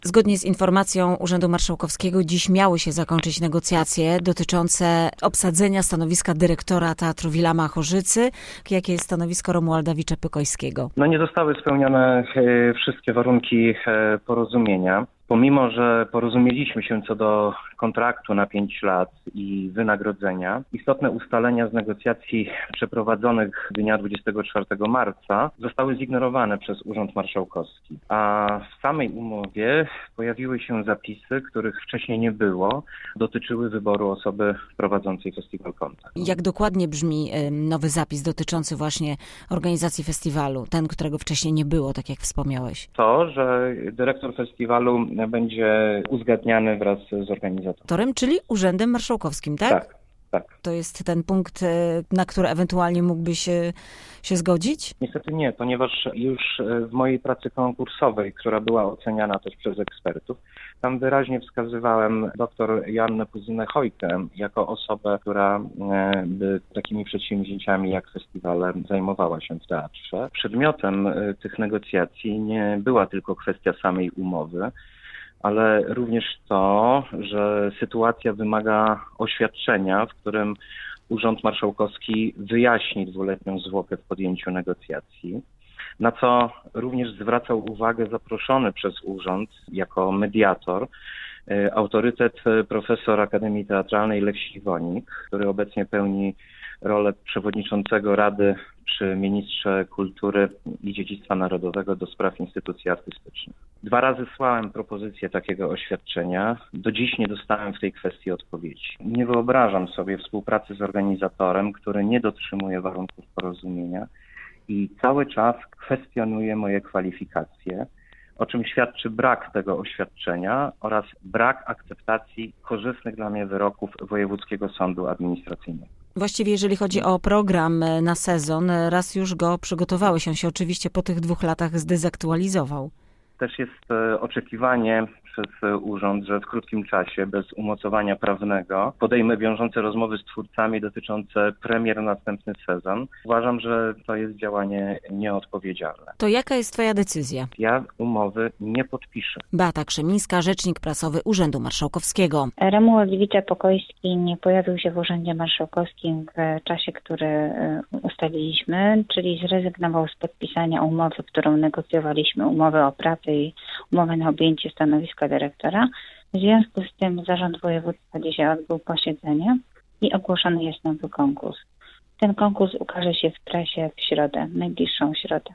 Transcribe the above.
Zgodnie z informacją Urzędu Marszałkowskiego dziś miały się zakończyć negocjacje dotyczące obsadzenia stanowiska dyrektora Teatru Wilama-Chorzycy. Jakie jest stanowisko Romualda Wicze-Pykojskiego? Nie zostały spełnione wszystkie warunki porozumienia. Pomimo że porozumieliśmy się co do kontraktu na 5 lat i wynagrodzenia, istotne ustalenia z negocjacji przeprowadzonych dnia 24 marca zostały zignorowane przez Urząd Marszałkowski. A w samej umowie pojawiły się zapisy, których wcześniej nie było, dotyczyły wyboru osoby prowadzącej Festiwal Kontakt. Jak dokładnie brzmi nowy zapis dotyczący właśnie organizacji festiwalu, ten, którego wcześniej nie było, tak jak wspomniałeś? To, że dyrektor festiwalu będzie uzgadniany wraz z organizatorem. Czyli Urzędem Marszałkowskim, tak? Tak. To jest ten punkt, na który ewentualnie mógłbyś się zgodzić? Niestety nie, ponieważ już w mojej pracy konkursowej, która była oceniana też przez ekspertów, tam wyraźnie wskazywałem dr Joannę Puzynę-Hojkę jako osobę, która by takimi przedsięwzięciami jak festiwale zajmowała się w teatrze. Przedmiotem tych negocjacji nie była tylko kwestia samej umowy, ale również to, że sytuacja wymaga oświadczenia, w którym Urząd Marszałkowski wyjaśni 2-letnią zwłokę w podjęciu negocjacji, na co również zwracał uwagę zaproszony przez urząd jako mediator autorytet profesor Akademii Teatralnej Lech Śliwonik, który obecnie pełni rolę przewodniczącego Rady przy Ministrze Kultury i Dziedzictwa Narodowego do spraw instytucji artystycznych. 2 razy słałem propozycję takiego oświadczenia. Do dziś nie dostałem w tej kwestii odpowiedzi. Nie wyobrażam sobie współpracy z organizatorem, który nie dotrzymuje warunków porozumienia i cały czas kwestionuje moje kwalifikacje, o czym świadczy brak tego oświadczenia oraz brak akceptacji korzystnych dla mnie wyroków Wojewódzkiego Sądu Administracyjnego. Właściwie jeżeli chodzi o program na sezon, raz już go przygotowałeś, on się oczywiście po tych 2 latach zdezaktualizował. Też jest oczekiwanie przez urząd, że w krótkim czasie, bez umocowania prawnego, podejmę wiążące rozmowy z twórcami dotyczące premier na następny sezon. Uważam, że to jest działanie nieodpowiedzialne. To jaka jest twoja decyzja? Ja umowy nie podpiszę. Beata Krzemińska, rzecznik prasowy Urzędu Marszałkowskiego. Romuald Wicze-Pykojski nie pojawił się w Urzędzie Marszałkowskim w czasie, który ustaliliśmy, czyli zrezygnował z podpisania umowy, którą negocjowaliśmy, umowy o pracę i umowy na objęcie stanowiska dyrektora. W związku z tym Zarząd Województwa dzisiaj odbył posiedzenie i ogłoszony jest nowy konkurs. Ten konkurs ukaże się w prasie w środę, najbliższą środę.